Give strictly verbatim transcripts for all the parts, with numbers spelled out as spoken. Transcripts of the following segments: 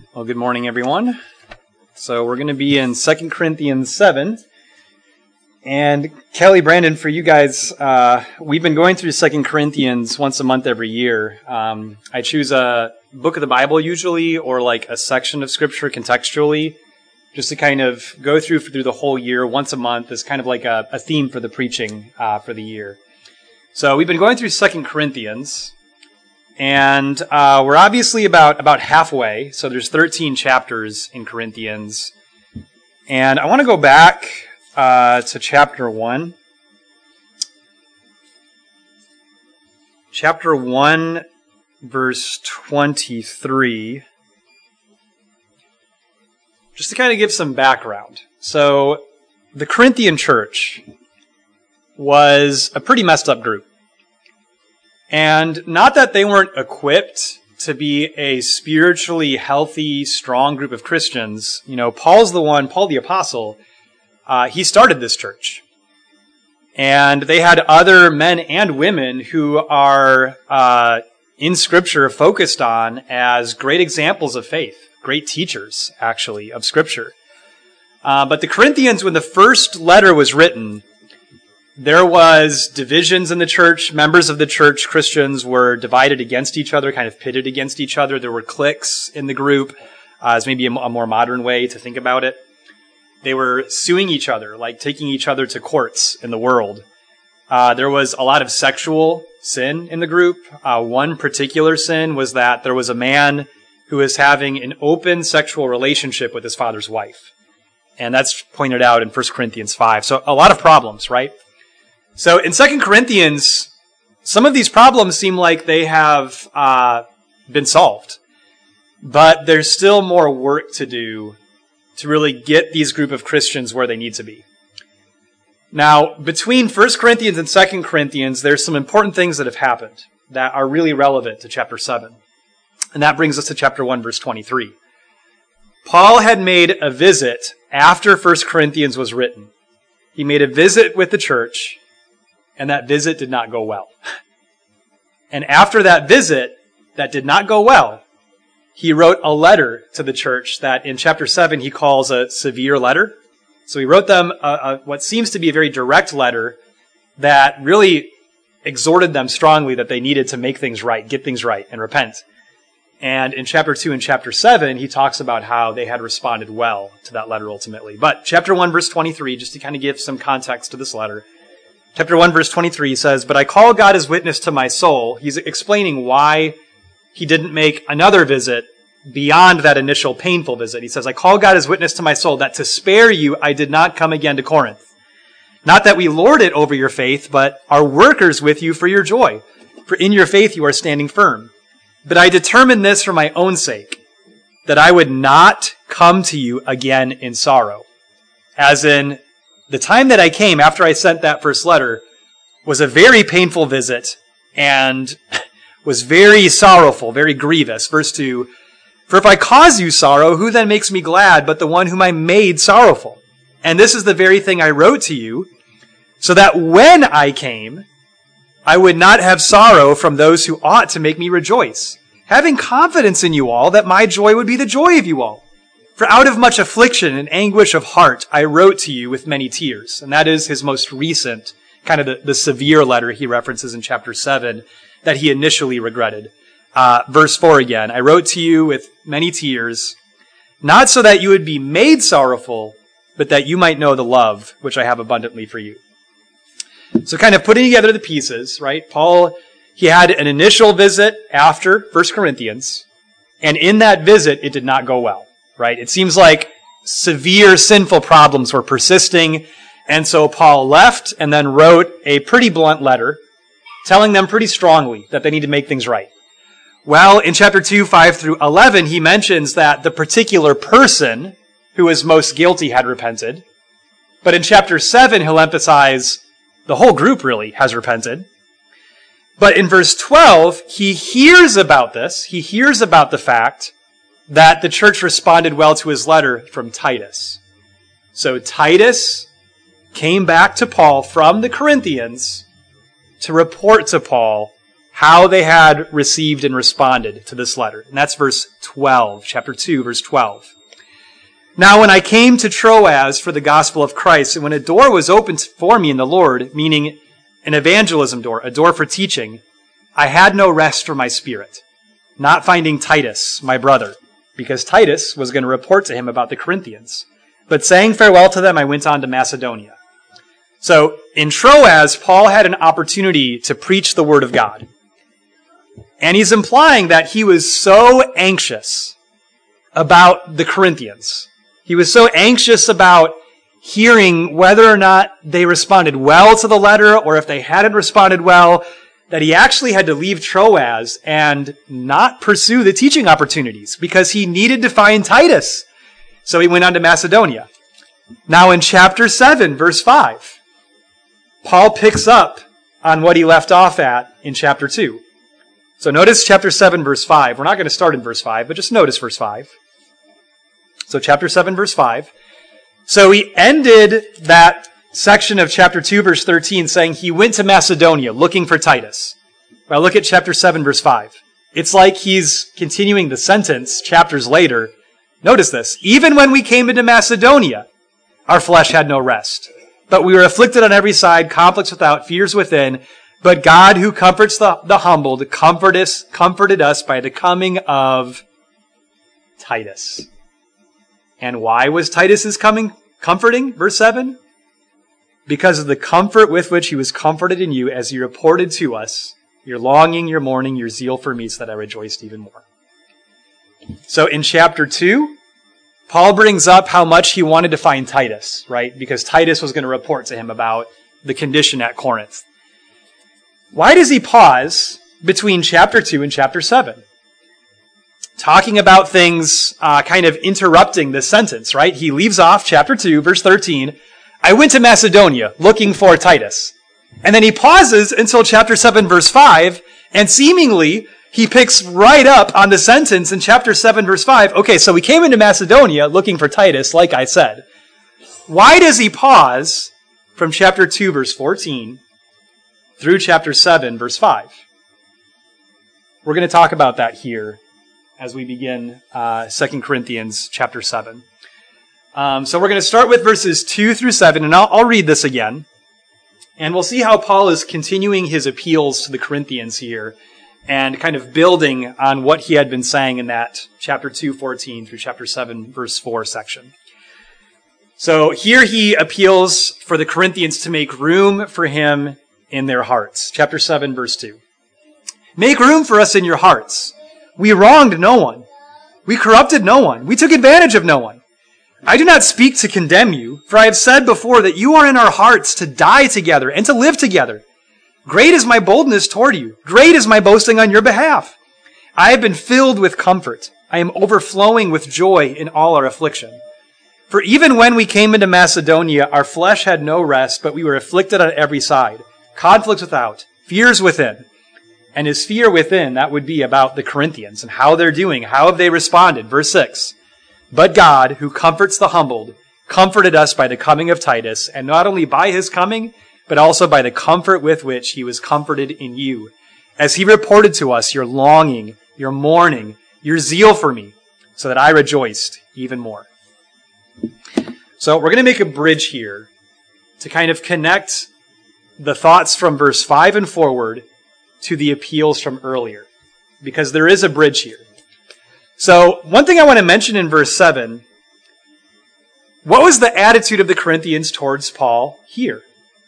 Well, good morning, everyone. So we're going to be in Second Corinthians seven. And Kelly, Brandon, for you guys, uh, we've been going through Second Corinthians once a month every year. Um, I choose a book of the Bible usually, or like a section of Scripture contextually, just to kind of go through through the whole year once a month as kind of like a, a theme for the preaching uh, for the year. So we've been going through Second Corinthians. And uh, we're obviously about, about halfway, so there's thirteen chapters in Corinthians. And I want to go back uh, to chapter one. Chapter one, verse twenty-three. Just to kind of give some background. So, the Corinthian church was a pretty messed up group. And not that they weren't equipped to be a spiritually healthy, strong group of Christians. You know, Paul's the one, Paul the Apostle, uh, he started this church. And they had other men and women who are uh, in Scripture focused on as great examples of faith, great teachers, actually, of Scripture. Uh, but the Corinthians, when the first letter was written, there was divisions in the church. Members of the church, Christians, were divided against each other, kind of pitted against each other. There were cliques in the group, uh, as maybe a, a more modern way to think about it. They were suing each other, like taking each other to courts in the world. Uh, there was a lot of sexual sin in the group. Uh, one particular sin was that there was a man who was having an open sexual relationship with his father's wife. And that's pointed out in First Corinthians five. So a lot of problems, right? So in Second Corinthians, some of these problems seem like they have uh, been solved. But there's still more work to do to really get these group of Christians where they need to be. Now, between First Corinthians and Second Corinthians, there's some important things that have happened that are really relevant to chapter seven. And that brings us to chapter one, verse twenty-three. Paul had made a visit after First Corinthians was written. He made a visit with the church, and that visit did not go well. And after that visit, that did not go well, he wrote a letter to the church that in chapter seven he calls a severe letter. So he wrote them a, a, what seems to be a very direct letter that really exhorted them strongly that they needed to make things right, get things right, and repent. And in chapter two and chapter seven, he talks about how they had responded well to that letter ultimately. But chapter one, verse twenty-three, just to kind of give some context to this letter, Chapter one, verse twenty-three says, "But I call God as witness to my soul." He's explaining why he didn't make another visit beyond that initial painful visit. He says, "I call God as witness to my soul that to spare you I did not come again to Corinth. Not that we lord it over your faith, but are workers with you for your joy. For in your faith you are standing firm. But I determined this for my own sake, that I would not come to you again in sorrow." As in, the time that I came after I sent that first letter was a very painful visit and was very sorrowful, very grievous. Verse two, "For if I cause you sorrow, who then makes me glad but the one whom I made sorrowful? And this is the very thing I wrote to you, so that when I came, I would not have sorrow from those who ought to make me rejoice, having confidence in you all that my joy would be the joy of you all. For out of much affliction and anguish of heart, I wrote to you with many tears." And that is his most recent, kind of the, the severe letter he references in chapter seven that he initially regretted. Uh, verse four again, "I wrote to you with many tears, not so that you would be made sorrowful, but that you might know the love which I have abundantly for you." So kind of putting together the pieces, right? Paul, he had an initial visit after First Corinthians, and in that visit, it did not go well. Right? It seems like severe sinful problems were persisting, and so Paul left and then wrote a pretty blunt letter telling them pretty strongly that they need to make things right. Well, in chapter two, five through eleven, he mentions that the particular person who was most guilty had repented. But in chapter seven, he'll emphasize the whole group really has repented. But in verse twelve, he hears about this. He hears about the fact that the church responded well to his letter from Titus. So Titus came back to Paul from the Corinthians to report to Paul how they had received and responded to this letter. And that's verse twelve, chapter two, verse twelve. Now when I came to Troas for the gospel of Christ, and when a door was opened for me in the Lord, meaning an evangelism door, a door for teaching, I had no rest for my spirit, not finding Titus, my brother, because Titus was going to report to him about the Corinthians. But saying farewell to them, I went on to Macedonia. So in Troas, Paul had an opportunity to preach the word of God. And he's implying that he was so anxious about the Corinthians. He was so anxious about hearing whether or not they responded well to the letter, or if they hadn't responded well, that he actually had to leave Troas and not pursue the teaching opportunities because he needed to find Titus. So he went on to Macedonia. Now in chapter seven, verse five, Paul picks up on what he left off at in chapter two. So notice chapter seven, verse five. We're not going to start in verse five, but just notice verse five. So chapter seven, verse five. So he ended that section of chapter two, verse thirteen, saying he went to Macedonia looking for Titus. Well, look at chapter seven, verse five. It's like he's continuing the sentence chapters later. Notice this. Even when we came into Macedonia, our flesh had no rest. But we were afflicted on every side, conflicts without, fears within. But God, who comforts the, the humbled, comfort us, comforted us by the coming of Titus. And why was Titus's coming comforting? Verse seven. Because of the comfort with which he was comforted in you, as he reported to us, your longing, your mourning, your zeal for me, so that I rejoiced even more. So in chapter two, Paul brings up how much he wanted to find Titus, right? Because Titus was going to report to him about the condition at Corinth. Why does he pause between chapter two and chapter seven? Talking about things, uh, kind of interrupting this sentence, right? He leaves off chapter two, verse thirteen. I went to Macedonia looking for Titus. And then he pauses until chapter seven, verse five, and seemingly he picks right up on the sentence in chapter seven, verse five. Okay, so we came into Macedonia looking for Titus, like I said. Why does he pause from chapter two, verse fourteen, through chapter seven, verse five? We're going to talk about that here as we begin uh, Second Corinthians chapter seven. Um, so we're going to start with verses two through seven, and I'll, I'll read this again. And we'll see how Paul is continuing his appeals to the Corinthians here and kind of building on what he had been saying in that chapter two, fourteen through chapter seven, verse four section. So here he appeals for the Corinthians to make room for him in their hearts. Chapter seven, verse two. Make room for us in your hearts. We wronged no one. We corrupted no one. We took advantage of no one. I do not speak to condemn you, for I have said before that you are in our hearts to die together and to live together. Great is my boldness toward you. Great is my boasting on your behalf. I have been filled with comfort. I am overflowing with joy in all our affliction. For even when we came into Macedonia, our flesh had no rest, but we were afflicted on every side. Conflicts without, fears within. And his fear within, that would be about the Corinthians and how they're doing. How have they responded? Verse six. But God, who comforts the humbled, comforted us by the coming of Titus, and not only by his coming, but also by the comfort with which he was comforted in you, as he reported to us your longing, your mourning, your zeal for me, so that I rejoiced even more. So we're going to make a bridge here to kind of connect the thoughts from verse five and forward to the appeals from earlier, because there is a bridge here. So one thing I want to mention in verse seven, what was the attitude of the Corinthians towards Paul here?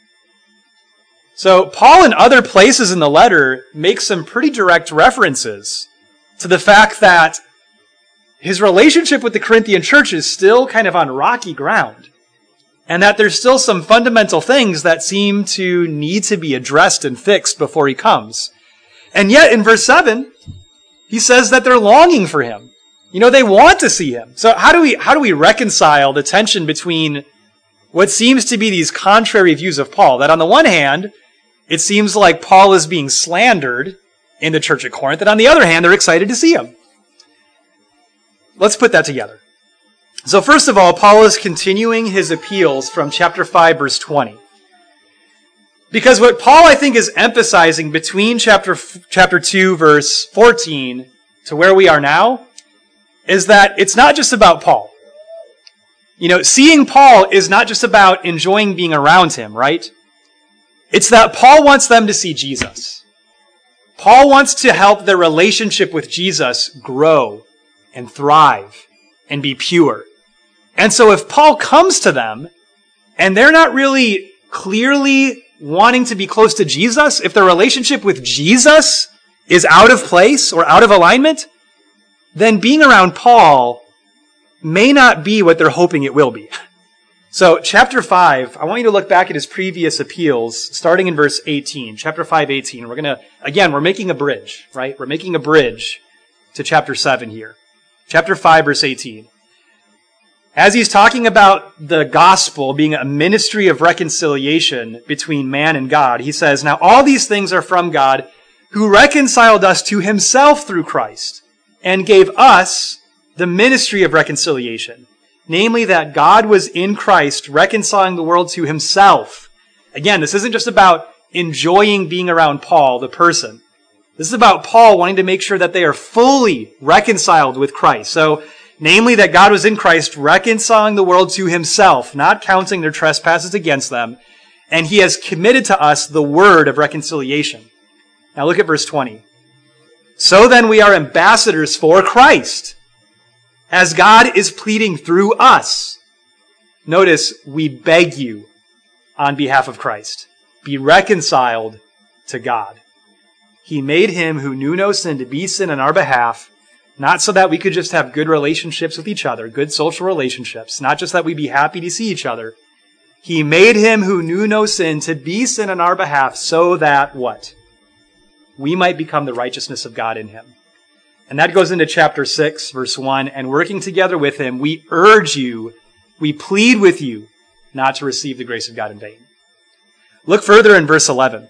So Paul in other places in the letter makes some pretty direct references to the fact that his relationship with the Corinthian church is still kind of on rocky ground, and that there's still some fundamental things that seem to need to be addressed and fixed before he comes. And yet in verse seven, he says that they're longing for him. You know, they want to see him. So how do we, how do we reconcile the tension between what seems to be these contrary views of Paul? That on the one hand, it seems like Paul is being slandered in the church at Corinth, and on the other hand, they're excited to see him. Let's put that together. So first of all, Paul is continuing his appeals from chapter five, verse twenty. Because what Paul, I think, is emphasizing between chapter chapter two, verse fourteen, to where we are now, is that it's not just about Paul. You know, seeing Paul is not just about enjoying being around him, right? It's that Paul wants them to see Jesus. Paul wants to help their relationship with Jesus grow and thrive and be pure. And so if Paul comes to them and they're not really clearly wanting to be close to Jesus, if their relationship with Jesus is out of place or out of alignment, then being around Paul may not be what they're hoping it will be. So chapter five, I want you to look back at his previous appeals, starting in verse eighteen, chapter five, eighteen. We're going to, again, we're making a bridge, right? We're making a bridge to chapter seven here. Chapter five, verse eighteen. As he's talking about the gospel being a ministry of reconciliation between man and God, he says, "Now all these things are from God, who reconciled us to himself through Christ, and gave us the ministry of reconciliation. Namely, that God was in Christ reconciling the world to himself." Again, this isn't just about enjoying being around Paul, the person. This is about Paul wanting to make sure that they are fully reconciled with Christ. So, namely, that God was in Christ reconciling the world to himself, not counting their trespasses against them, and he has committed to us the word of reconciliation. Now look at verse twenty. "So then we are ambassadors for Christ, as God is pleading through us." Notice, we beg you on behalf of Christ, be reconciled to God. He made him who knew no sin to be sin on our behalf, not so that we could just have good relationships with each other, good social relationships, not just that we'd be happy to see each other. He made him who knew no sin to be sin on our behalf so that what? We might become the righteousness of God in him. And that goes into chapter six, verse one. "And working together with him, we urge you, we plead with you, not to receive the grace of God in vain." Look further in verse eleven.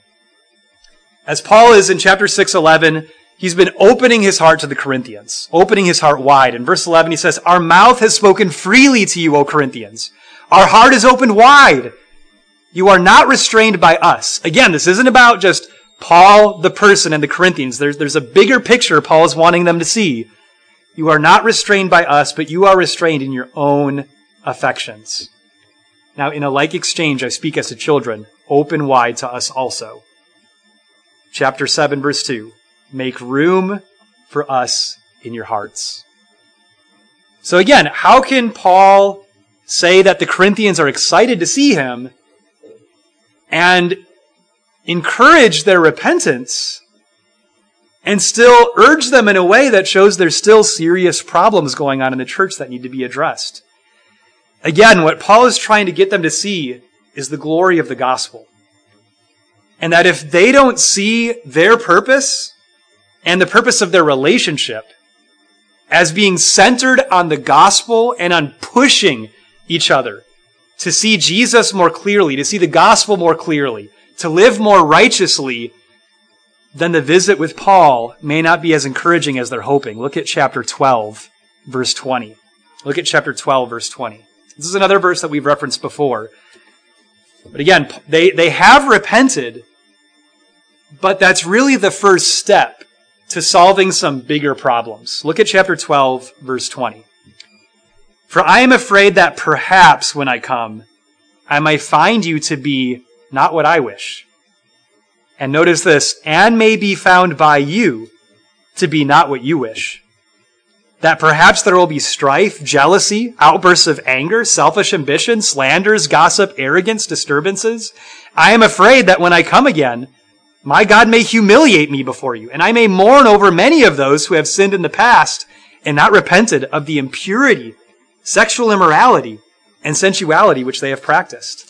As Paul is in chapter six, eleven, he's been opening his heart to the Corinthians, opening his heart wide. In verse eleven, he says, "Our mouth has spoken freely to you, O Corinthians. Our heart is opened wide. You are not restrained by us." Again, this isn't about just Paul, the person, and the Corinthians. There's, there's a bigger picture Paul is wanting them to see. "You are not restrained by us, but you are restrained in your own affections. Now, in a like exchange, I speak as to children, open wide to us also." Chapter seven, verse two. "Make room for us in your hearts." So again, how can Paul say that the Corinthians are excited to see him and encourage their repentance and still urge them in a way that shows there's still serious problems going on in the church that need to be addressed? Again, what Paul is trying to get them to see is the glory of the gospel. And that if they don't see their purpose and the purpose of their relationship as being centered on the gospel and on pushing each other to see Jesus more clearly, to see the gospel more clearly, to live more righteously, then the visit with Paul may not be as encouraging as they're hoping. Look at chapter twelve, verse twenty. Look at chapter twelve, verse twenty. This is another verse that we've referenced before. But again, they, they have repented, but that's really the first step to solving some bigger problems. Look at chapter twelve, verse twenty. "For I am afraid that perhaps when I come, I might find you to be not what I wish." And notice this, "and may be found by you to be not what you wish. That perhaps there will be strife, jealousy, outbursts of anger, selfish ambition, slanders, gossip, arrogance, disturbances. I am afraid that when I come again, my God may humiliate me before you, and I may mourn over many of those who have sinned in the past and not repented of the impurity, sexual immorality, and sensuality which they have practiced."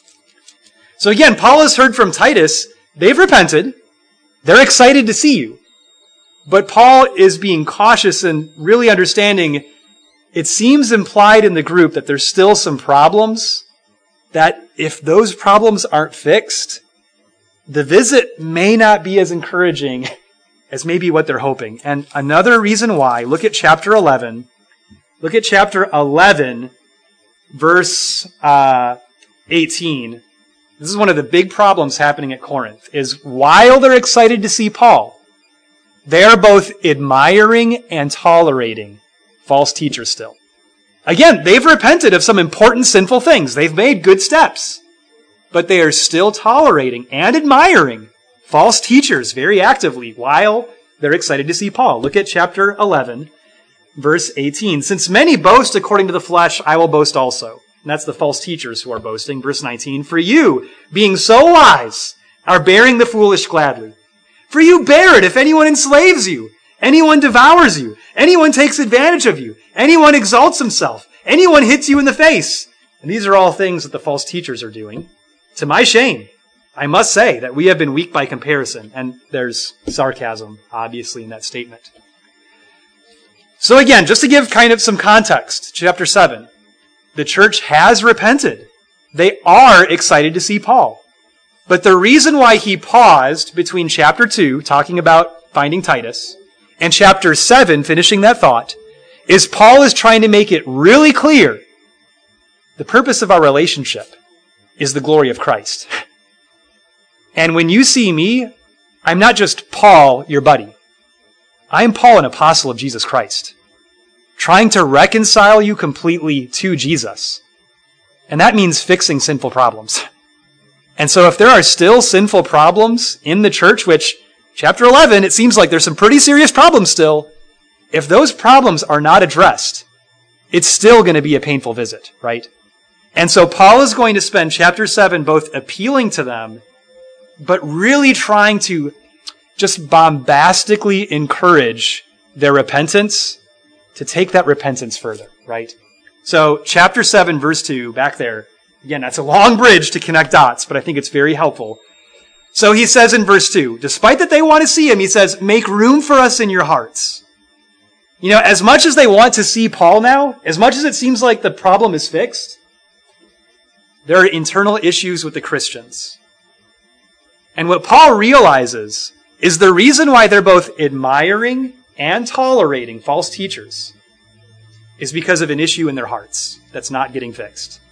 So again, Paul has heard from Titus, they've repented, they're excited to see you. But Paul is being cautious and really understanding, it seems implied in the group that there's still some problems, that if those problems aren't fixed, the visit may not be as encouraging as maybe what they're hoping. And another reason why, look at chapter eleven. Look at chapter eleven, verse uh, eighteen. This is one of the big problems happening at Corinth, is while they're excited to see Paul, they are both admiring and tolerating false teachers still. Again, they've repented of some important sinful things. They've made good steps. But they are still tolerating and admiring false teachers very actively while they're excited to see Paul. Look at chapter eleven, verse eighteen. Since many boast according to the flesh, I will boast also. And that's the false teachers who are boasting. Verse nineteen, for you, being so wise, are bearing the foolish gladly. For you bear it if anyone enslaves you, anyone devours you, anyone takes advantage of you, anyone exalts himself, anyone hits you in the face. And these are all things that the false teachers are doing. To my shame, I must say that we have been weak by comparison. And there's sarcasm, obviously, in that statement. So again, just to give kind of some context, chapter seven, the church has repented. They are excited to see Paul. But the reason why he paused between chapter two, talking about finding Titus, and chapter seven, finishing that thought, is Paul is trying to make it really clear the purpose of our relationship is the glory of Christ. And when you see me, I'm not just Paul, your buddy. I'm Paul, an apostle of Jesus Christ, trying to reconcile you completely to Jesus. And that means fixing sinful problems. And so if there are still sinful problems in the church, which chapter eleven, it seems like there's some pretty serious problems still, if those problems are not addressed, it's still going to be a painful visit, right? And so Paul is going to spend chapter seven both appealing to them, but really trying to just bombastically encourage their repentance to take that repentance further, right? So chapter seven, verse two, back there. Again, that's a long bridge to connect dots, but I think it's very helpful. So he says in verse two, despite that they want to see him, he says, make room for us in your hearts. You know, as much as they want to see Paul now, as much as it seems like the problem is fixed, there are internal issues with the Christians. And what Paul realizes is the reason why they're both admiring and tolerating false teachers is because of an issue in their hearts that's not getting fixed.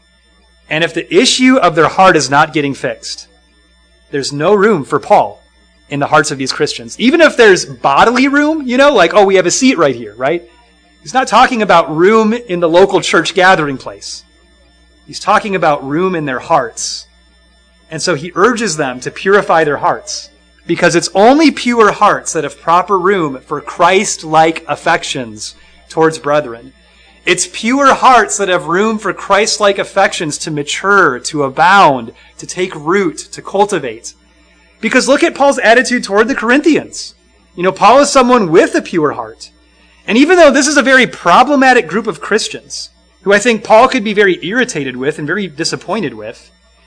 And if the issue of their heart is not getting fixed, there's no room for Paul in the hearts of these Christians. Even if there's bodily room, you know, like, oh, we have a seat right here, right? He's not talking about room in the local church gathering place. He's talking about room in their hearts. And so he urges them to purify their hearts, because it's only pure hearts that have proper room for Christ-like affections towards brethren. It's pure hearts that have room for Christ-like affections to mature, to abound, to take root, to cultivate. Because look at Paul's attitude toward the Corinthians. You know, Paul is someone with a pure heart. And even though this is a very problematic group of Christians, who I think Paul could be very irritated with and very disappointed with,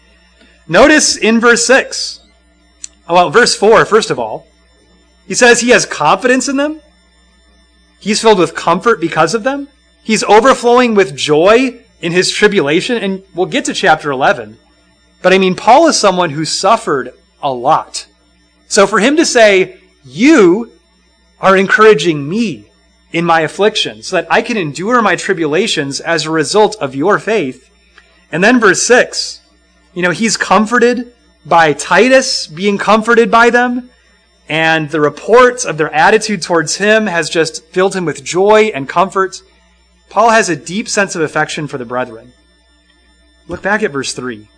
notice in verse six, well, verse four, first of all, he says he has confidence in them. He's filled with comfort because of them. He's overflowing with joy in his tribulation. And we'll get to chapter eleven. But I mean, Paul is someone who suffered a lot. So for him to say, you are encouraging me in my affliction so that I can endure my tribulations as a result of your faith. And then verse six, you know, he's comforted by Titus being comforted by them. And the report of their attitude towards him has just filled him with joy and comfort. Paul has a deep sense of affection for the brethren. Look back at verse three.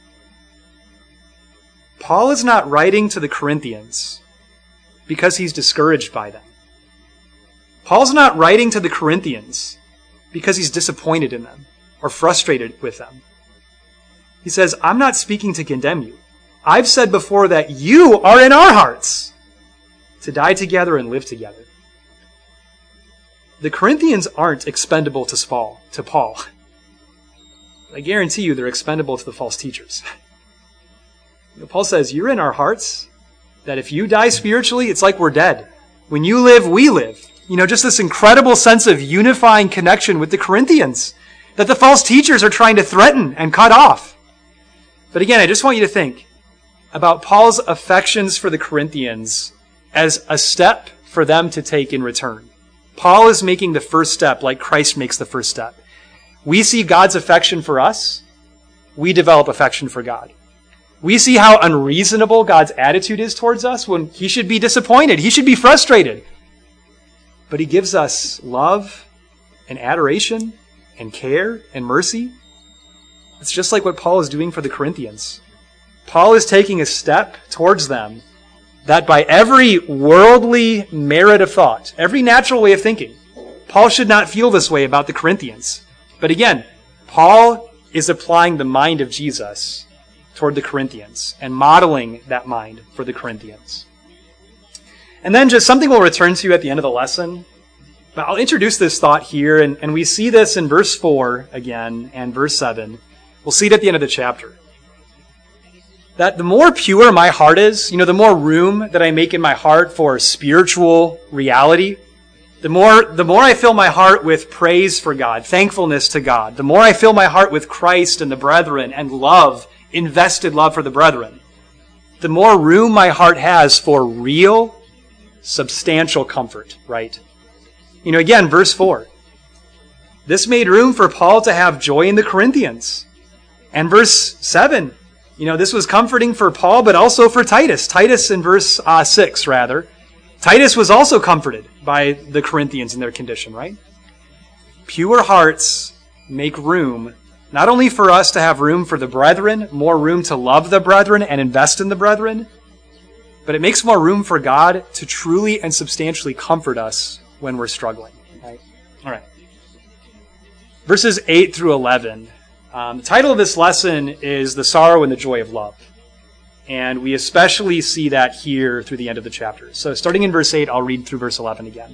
Paul is not writing to the Corinthians because he's discouraged by them. Paul's not writing to the Corinthians because he's disappointed in them or frustrated with them. He says, I'm not speaking to condemn you. I've said before that you are in our hearts to die together and live together. The Corinthians aren't expendable to Paul. To Paul. I guarantee you they're expendable to the false teachers. Paul says, you're in our hearts, that if you die spiritually, it's like we're dead. When you live, we live. You know, just this incredible sense of unifying connection with the Corinthians that the false teachers are trying to threaten and cut off. But again, I just want you to think about Paul's affections for the Corinthians as a step for them to take in return. Paul is making the first step like Christ makes the first step. We see God's affection for us. We develop affection for God. We see how unreasonable God's attitude is towards us when he should be disappointed. He should be frustrated. But he gives us love and adoration and care and mercy. It's just like what Paul is doing for the Corinthians. Paul is taking a step towards them that by every worldly merit of thought, every natural way of thinking, Paul should not feel this way about the Corinthians. But again, Paul is applying the mind of Jesus toward the Corinthians and modeling that mind for the Corinthians. And then just something we'll return to at the end of the lesson. But I'll introduce this thought here, and, and we see this in verse four again and verse seven. We'll see it at the end of the chapter. That the more pure my heart is, you know, the more room that I make in my heart for spiritual reality, the more, the more I fill my heart with praise for God, thankfulness to God, the more I fill my heart with Christ and the brethren and love, invested love for the brethren, the more room my heart has for real, substantial comfort, right? You know, again, verse four. This made room for Paul to have joy in the Corinthians. And verse seven, you know, this was comforting for Paul, but also for Titus. Titus in verse uh, six, rather. Titus was also comforted by the Corinthians in their condition, right? Pure hearts make room, not only for us to have room for the brethren, more room to love the brethren and invest in the brethren, but it makes more room for God to truly and substantially comfort us when we're struggling, right? All right. Verses eight through eleven. Um, the title of this lesson is The Sorrow and the Joy of Love. And we especially see that here through the end of the chapter. So starting in verse eight, I'll read through verse eleven again.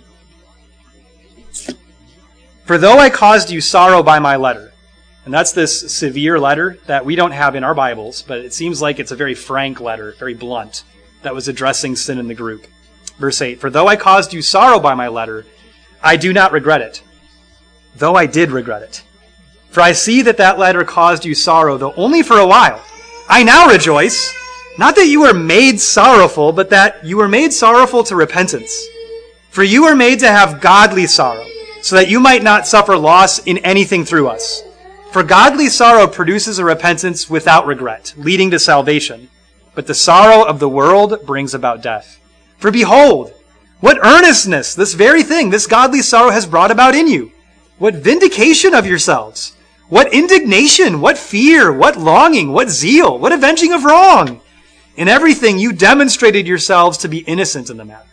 For though I caused you sorrow by my letter, and that's this severe letter that we don't have in our Bibles, but it seems like it's a very frank letter, very blunt, that was addressing sin in the group. Verse eight, for though I caused you sorrow by my letter, I do not regret it, though I did regret it. For I see that that letter caused you sorrow, though only for a while. I now rejoice, not that you were made sorrowful, but that you were made sorrowful to repentance. For you were made to have godly sorrow, so that you might not suffer loss in anything through us. For godly sorrow produces a repentance without regret, leading to salvation. But the sorrow of the world brings about death. For behold, what earnestness this very thing, this godly sorrow has brought about in you. What vindication of yourselves. What indignation, what fear, what longing, what zeal, what avenging of wrong. In everything you demonstrated yourselves to be innocent in the matter.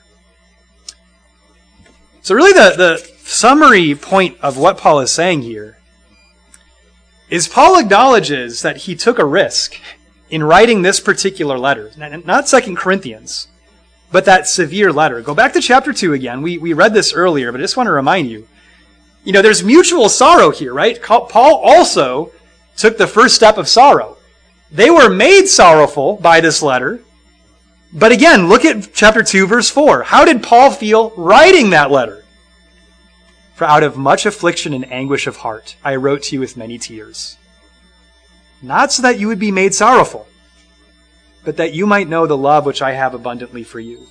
So really the, the summary point of what Paul is saying here is Paul acknowledges that he took a risk in writing this particular letter. Not Second Corinthians, but that severe letter. Go back to chapter two again. We, we read this earlier, but I just want to remind you. You know, there's mutual sorrow here, right? Paul also took the first step of sorrow. They were made sorrowful by this letter. But again, look at chapter two, verse four. How did Paul feel writing that letter? For out of much affliction and anguish of heart, I wrote to you with many tears. Not so that you would be made sorrowful, but that you might know the love which I have abundantly for you.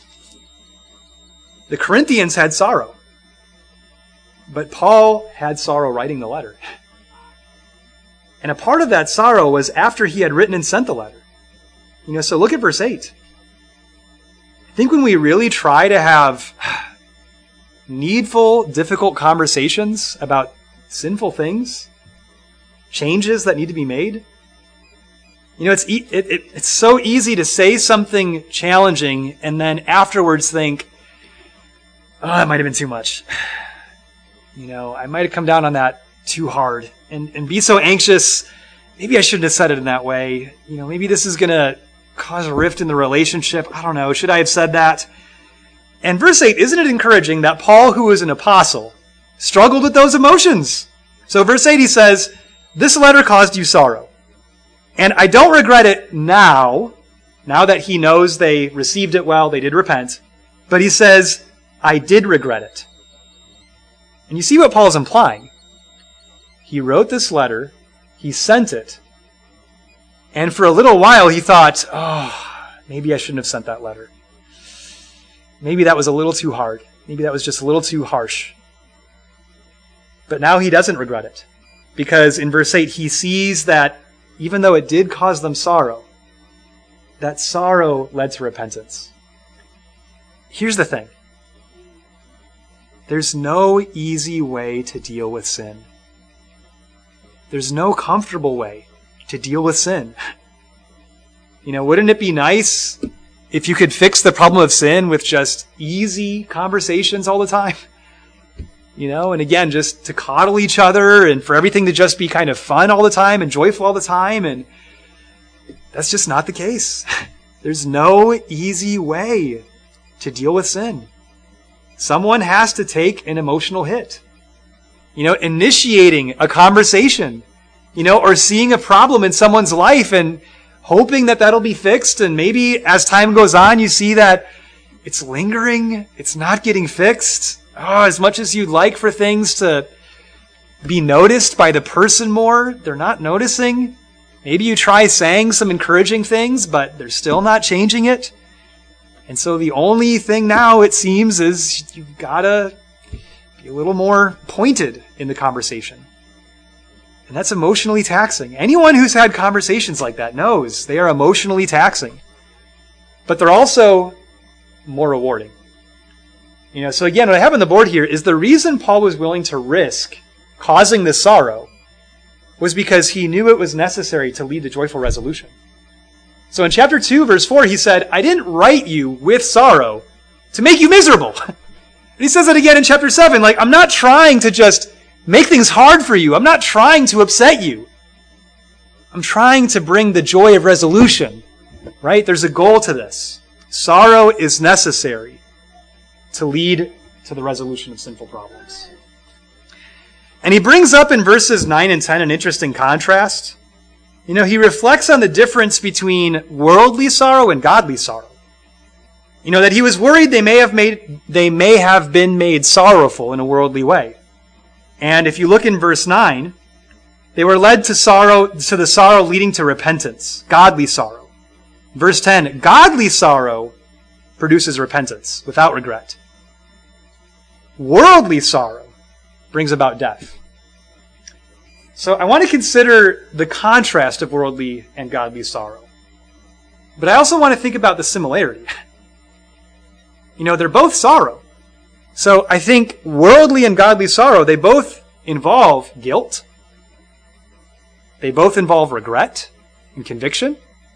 The Corinthians had sorrow. But Paul had sorrow writing the letter. And a part of that sorrow was after he had written and sent the letter. You know, so look at verse eight. I think when we really try to have needful, difficult conversations about sinful things, changes that need to be made, you know, it's e- it, it, it's so easy to say something challenging and then afterwards think, oh, that might have been too much. You know, I might have come down on that too hard and, and be so anxious. Maybe I shouldn't have said it in that way. You know, maybe this is going to cause a rift in the relationship. I don't know. Should I have said that? And verse eight, isn't it encouraging that Paul, who was an apostle, struggled with those emotions? So verse eight, he says, this letter caused you sorrow. And I don't regret it now, now that he knows they received it well, they did repent. But he says, I did regret it. And you see what Paul is implying. He wrote this letter, he sent it, and for a little while he thought, oh, maybe I shouldn't have sent that letter. Maybe that was a little too hard. Maybe that was just a little too harsh. But now he doesn't regret it. Because in verse eight, he sees that even though it did cause them sorrow, that sorrow led to repentance. Here's the thing. There's no easy way to deal with sin. There's no comfortable way to deal with sin. You know, wouldn't it be nice if you could fix the problem of sin with just easy conversations all the time? You know, and again, just to coddle each other and for everything to just be kind of fun all the time and joyful all the time. And that's just not the case. There's no easy way to deal with sin. Someone has to take an emotional hit. You know, initiating a conversation, you know, or seeing a problem in someone's life and hoping that that'll be fixed. And maybe as time goes on, you see that it's lingering. It's not getting fixed. Oh, as much as you'd like for things to be noticed by the person more, they're not noticing. Maybe you try saying some encouraging things, but they're still not changing it. And so the only thing now, it seems, is you've got to be a little more pointed in the conversation. And that's emotionally taxing. Anyone who's had conversations like that knows they are emotionally taxing. But they're also more rewarding. You know, so again, what I have on the board here is the reason Paul was willing to risk causing this sorrow was because he knew it was necessary to lead to joyful resolution. So in chapter two, verse four, he said, I didn't write you with sorrow to make you miserable. And he says it again in chapter seven, like, I'm not trying to just make things hard for you. I'm not trying to upset you. I'm trying to bring the joy of resolution, right? There's a goal to this. Sorrow is necessary to lead to the resolution of sinful problems. And he brings up in verses nine and ten an interesting contrast. You know, he reflects on the difference between worldly sorrow and godly sorrow. You know, that he was worried they may have made they may have been made sorrowful in a worldly way. And if you look in verse nine, they were led to sorrow to the sorrow leading to repentance, godly sorrow. Verse ten, godly sorrow produces repentance without regret. Worldly sorrow brings about death. So I want to consider the contrast of worldly and godly sorrow. But I also want to think about the similarity. You know, they're both sorrow. So I think worldly and godly sorrow, they both involve guilt. They both involve regret and conviction.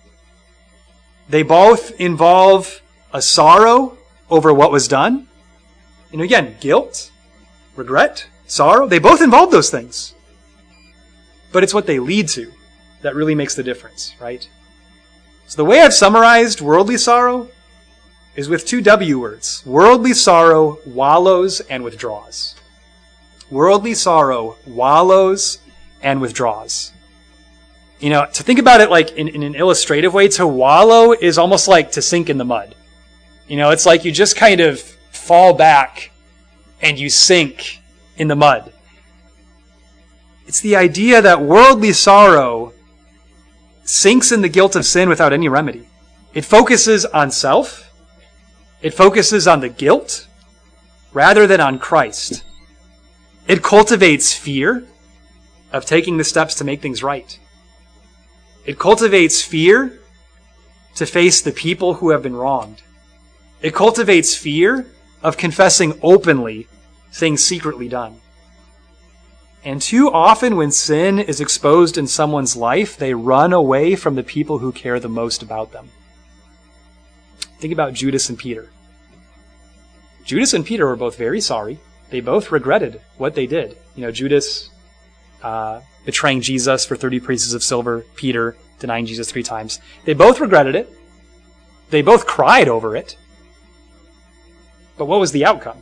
They both involve a sorrow over what was done. You know, again, guilt, regret, sorrow, they both involve those things. But it's what they lead to that really makes the difference, right? So the way I've summarized worldly sorrow is with two W words. Worldly sorrow wallows and withdraws. Worldly sorrow wallows and withdraws. You know, to think about it like in, in an illustrative way, to wallow is almost like to sink in the mud. You know, it's like you just kind of fall back and you sink in the mud. It's the idea that worldly sorrow sinks in the guilt of sin without any remedy. It focuses on self. It focuses on the guilt rather than on Christ. It cultivates fear of taking the steps to make things right. It cultivates fear to face the people who have been wronged. It cultivates fear of confessing openly things secretly done. And too often when sin is exposed in someone's life, they run away from the people who care the most about them. Think about Judas and Peter. Judas and Peter were both very sorry. They both regretted what they did. You know, Judas uh, betraying Jesus for thirty pieces of silver, Peter denying Jesus three times. They both regretted it. They both cried over it. But what was the outcome?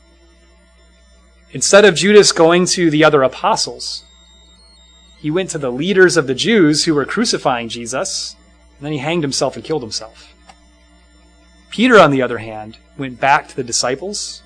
Instead of Judas going to the other apostles, he went to the leaders of the Jews who were crucifying Jesus, and then he hanged himself and killed himself. Peter, on the other hand, went back to the disciples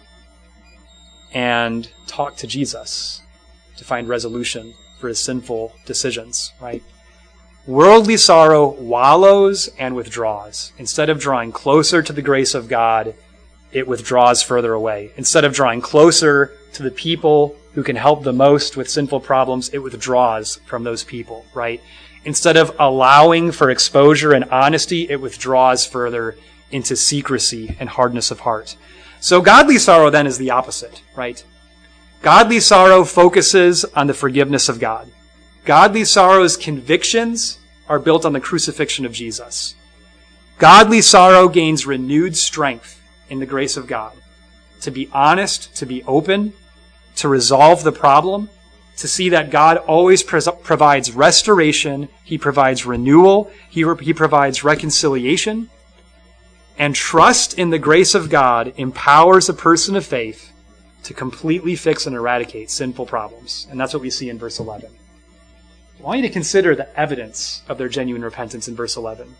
and talked to Jesus to find resolution for his sinful decisions, right? Worldly sorrow wallows and withdraws. Instead of drawing closer to the grace of God, it withdraws further away. Instead of drawing closer to the people who can help the most with sinful problems, it withdraws from those people, right? Instead of allowing for exposure and honesty, it withdraws further into secrecy and hardness of heart. So godly sorrow then is the opposite, right? Godly sorrow focuses on the forgiveness of God. Godly sorrow's convictions are built on the crucifixion of Jesus. Godly sorrow gains renewed strength in the grace of God to be honest, to be open, to resolve the problem, to see that God always pres- provides restoration, He provides renewal, He, re- he provides reconciliation, and trust in the grace of God empowers a person of faith to completely fix and eradicate sinful problems. And that's what we see in verse eleven. I want you to consider the evidence of their genuine repentance in verse eleven.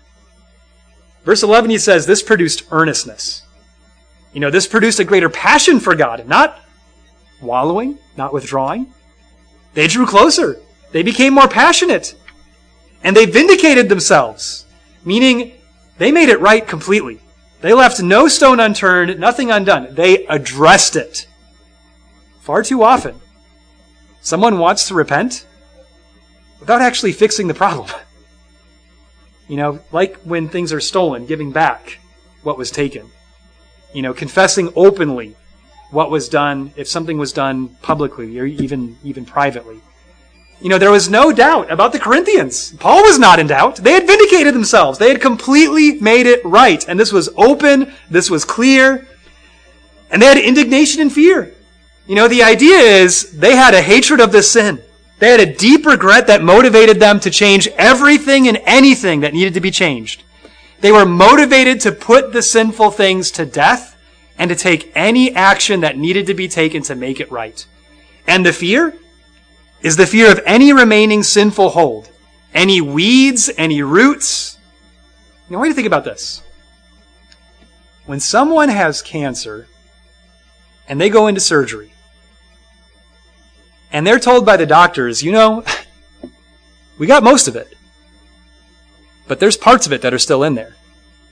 Verse eleven, he says, this produced earnestness. You know, this produced a greater passion for God, not wallowing, not withdrawing. They drew closer. They became more passionate. And they vindicated themselves, meaning they made it right completely. They left no stone unturned, nothing undone. They addressed it. Far too often, someone wants to repent without actually fixing the problem. You know, like when things are stolen, giving back what was taken. You know, confessing openly what was done, if something was done publicly or even, even privately. You know, there was no doubt about the Corinthians. Paul was not in doubt. They had vindicated themselves. They had completely made it right. And this was open. This was clear. And they had indignation and fear. You know, the idea is they had a hatred of this sin. They had a deep regret that motivated them to change everything and anything that needed to be changed. They were motivated to put the sinful things to death and to take any action that needed to be taken to make it right. And the fear is the fear of any remaining sinful hold, any weeds, any roots. Now, what do you think about this? When someone has cancer and they go into surgery, and they're told by the doctors, you know, we got most of it, but there's parts of it that are still in there.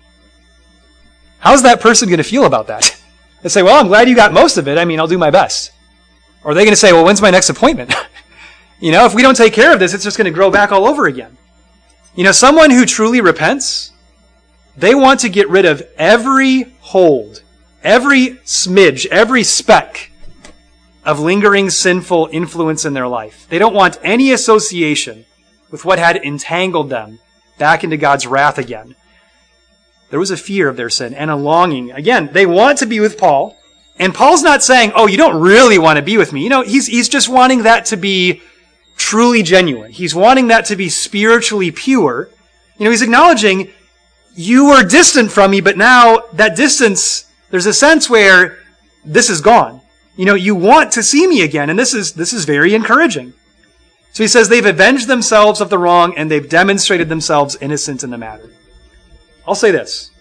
How's that person going to feel about that? They say, well, I'm glad you got most of it. I mean, I'll do my best. Or are they going to say, well, when's my next appointment? You know, if we don't take care of this, it's just going to grow back all over again. You know, someone who truly repents, they want to get rid of every hold, every smidge, every speck of lingering sinful influence in their life. They don't want any association with what had entangled them back into God's wrath again. There was a fear of their sin and a longing. Again, they want to be with Paul. And Paul's not saying, oh, you don't really want to be with me. You know, he's, he's just wanting that to be truly genuine. He's wanting that to be spiritually pure. You know, he's acknowledging you were distant from me, but now that distance, there's a sense where this is gone. You know, you want to see me again, and this is, this is very encouraging. So he says they've avenged themselves of the wrong and they've demonstrated themselves innocent in the matter. I'll say this.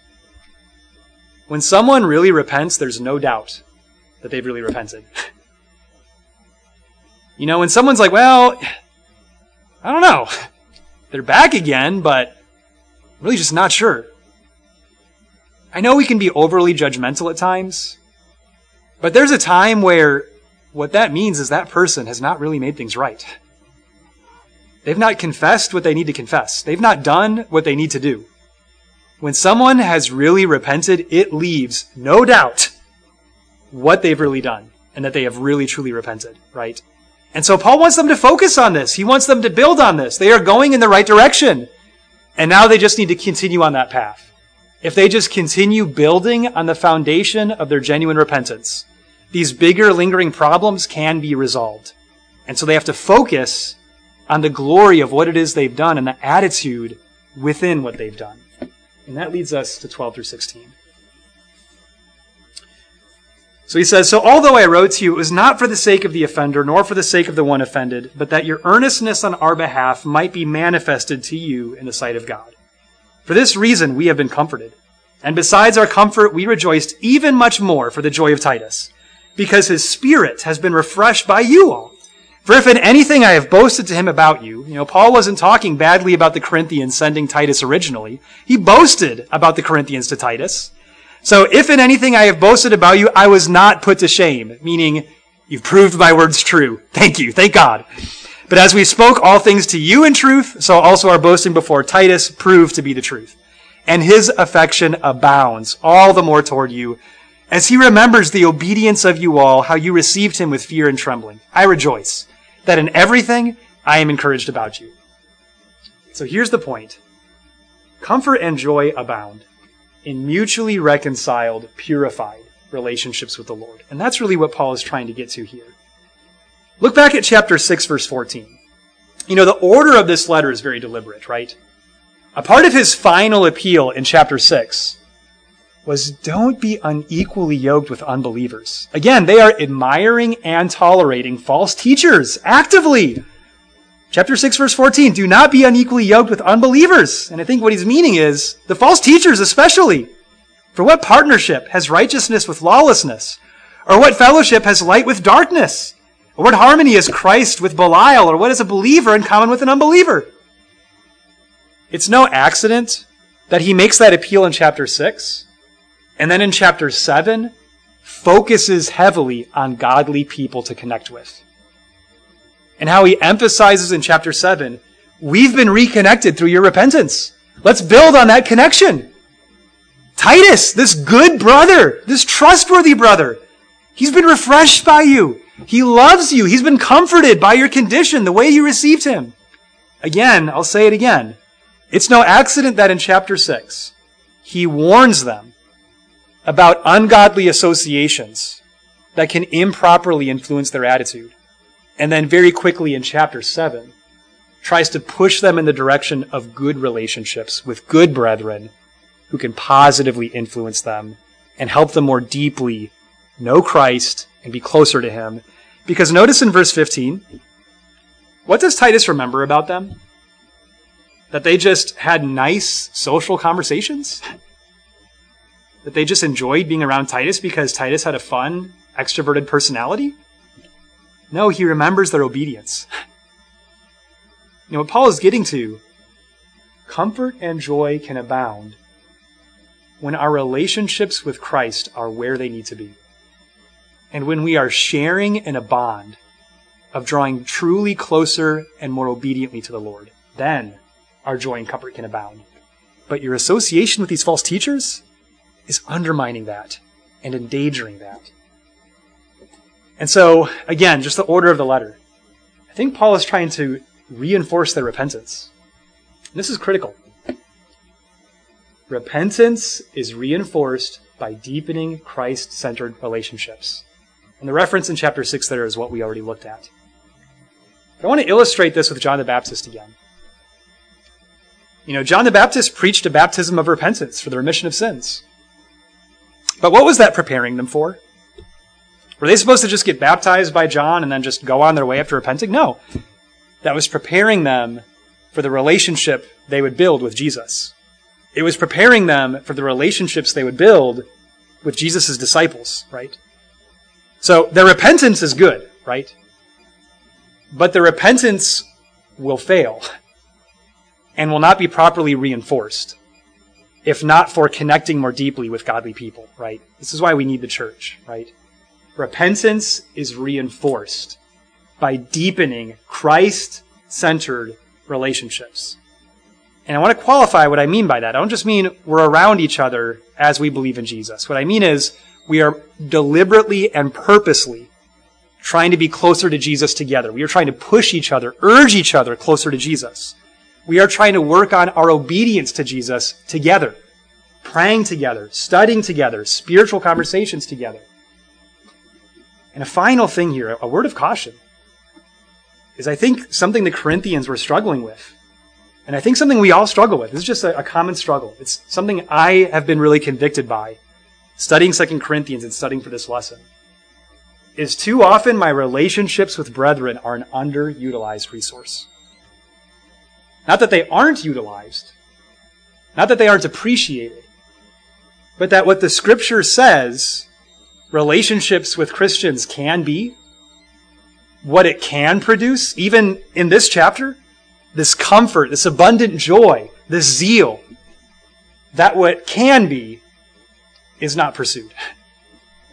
When someone really repents, there's no doubt that they've really repented. You know, when someone's like, well, I don't know. They're back again, but I'm really just not sure. I know we can be overly judgmental at times, but there's a time where what that means is that person has not really made things right. They've not confessed what they need to confess. They've not done what they need to do. When someone has really repented, it leaves no doubt what they've really done and that they have really truly repented, right? And so Paul wants them to focus on this. He wants them to build on this. They are going in the right direction. And now they just need to continue on that path. If they just continue building on the foundation of their genuine repentance, these bigger lingering problems can be resolved. And so they have to focus on the glory of what it is they've done and the attitude within what they've done. And that leads us to twelve through sixteen. So he says, so although I wrote to you, it was not for the sake of the offender, nor for the sake of the one offended, but that your earnestness on our behalf might be manifested to you in the sight of God. For this reason we have been comforted. And besides our comfort, we rejoiced even much more for the joy of Titus, because his spirit has been refreshed by you all. For if in anything I have boasted to him about you, you know, Paul wasn't talking badly about the Corinthians sending Titus originally. He boasted about the Corinthians to Titus. So if in anything I have boasted about you, I was not put to shame, meaning you've proved my words true. Thank you. Thank God. But as we spoke all things to you in truth, so also our boasting before Titus proved to be the truth. And his affection abounds all the more toward you, as he remembers the obedience of you all, how you received him with fear and trembling. I rejoice that in everything I am encouraged about you. So here's the point. Comfort and joy abound in mutually reconciled, purified relationships with the Lord. And that's really what Paul is trying to get to here. Look back at chapter six, verse fourteen. You know, the order of this letter is very deliberate, right? A part of his final appeal in chapter six was don't be unequally yoked with unbelievers. Again, they are admiring and tolerating false teachers actively. Chapter six, verse fourteen, do not be unequally yoked with unbelievers. And I think what he's meaning is the false teachers especially. For what partnership has righteousness with lawlessness? Or what fellowship has light with darkness? Or what harmony is Christ with Belial? Or what is a believer in common with an unbeliever? It's no accident that he makes that appeal in chapter six. And then in chapter seven, focuses heavily on godly people to connect with. And how he emphasizes in chapter seven, we've been reconnected through your repentance. Let's build on that connection. Titus, this good brother, this trustworthy brother, he's been refreshed by you. He loves you. He's been comforted by your condition, the way you received him. Again, I'll say it again. It's no accident that in chapter six, he warns them about ungodly associations that can improperly influence their attitude. And then very quickly in chapter seven, tries to push them in the direction of good relationships with good brethren who can positively influence them and help them more deeply know Christ and be closer to him. Because notice in verse fifteen, what does Titus remember about them? That they just had nice social conversations? That they just enjoyed being around Titus because Titus had a fun, extroverted personality? No, he remembers their obedience. You know what Paul is getting to? Comfort and joy can abound when our relationships with Christ are where they need to be. And when we are sharing in a bond of drawing truly closer and more obediently to the Lord, then our joy and comfort can abound. But your association with these false teachers is undermining that and endangering that. And so, again, just the order of the letter. I think Paul is trying to reinforce their repentance. And this is critical. Repentance is reinforced by deepening Christ-centered relationships. And the reference in chapter six there is what we already looked at. But I want to illustrate this with John the Baptist again. You know, John the Baptist preached a baptism of repentance for the remission of sins. But what was that preparing them for? Were they supposed to just get baptized by John and then just go on their way after repenting? No. That was preparing them for the relationship they would build with Jesus. It was preparing them for the relationships they would build with Jesus' disciples, right? So their repentance is good, right? But the repentance will fail and will not be properly reinforced if not for connecting more deeply with godly people, right? This is why we need the church, right? Repentance is reinforced by deepening Christ-centered relationships. And I want to qualify what I mean by that. I don't just mean we're around each other as we believe in Jesus. What I mean is we are deliberately and purposely trying to be closer to Jesus together. We are trying to push each other, urge each other closer to Jesus. We are trying to work on our obedience to Jesus together, praying together, studying together, spiritual conversations together. And a final thing here, a word of caution, is I think something the Corinthians were struggling with. And I think something we all struggle with. This is just a, a common struggle. It's something I have been really convicted by, studying Second Corinthians and studying for this lesson. Is too often my relationships with brethren are an underutilized resource. Not that they aren't utilized, not that they aren't appreciated, but that what the Scripture says relationships with Christians can be, what it can produce, even in this chapter, this comfort, this abundant joy, this zeal, that what can be is not pursued.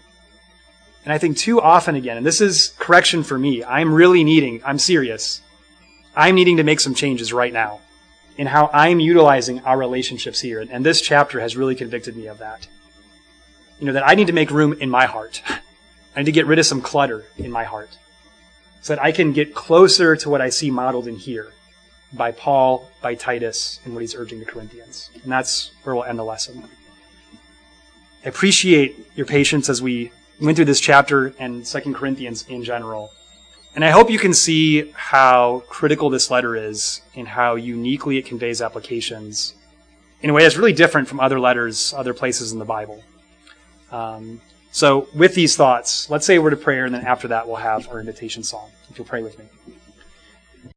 And I think too often again, and this is correction for me, I'm really needing, I'm serious, I'm needing to make some changes right now in how I'm utilizing our relationships here. And this chapter has really convicted me of that. You know, that I need to make room in my heart. I need to get rid of some clutter in my heart so that I can get closer to what I see modeled in here by Paul, by Titus, and what he's urging the Corinthians. And that's where we'll end the lesson. I appreciate your patience as we went through this chapter and Second Corinthians in general. And I hope you can see how critical this letter is and how uniquely it conveys applications in a way that's really different from other letters, other places in the Bible. Um, so with these thoughts, let's say a word of prayer, and then after that we'll have our invitation song. If you'll pray with me.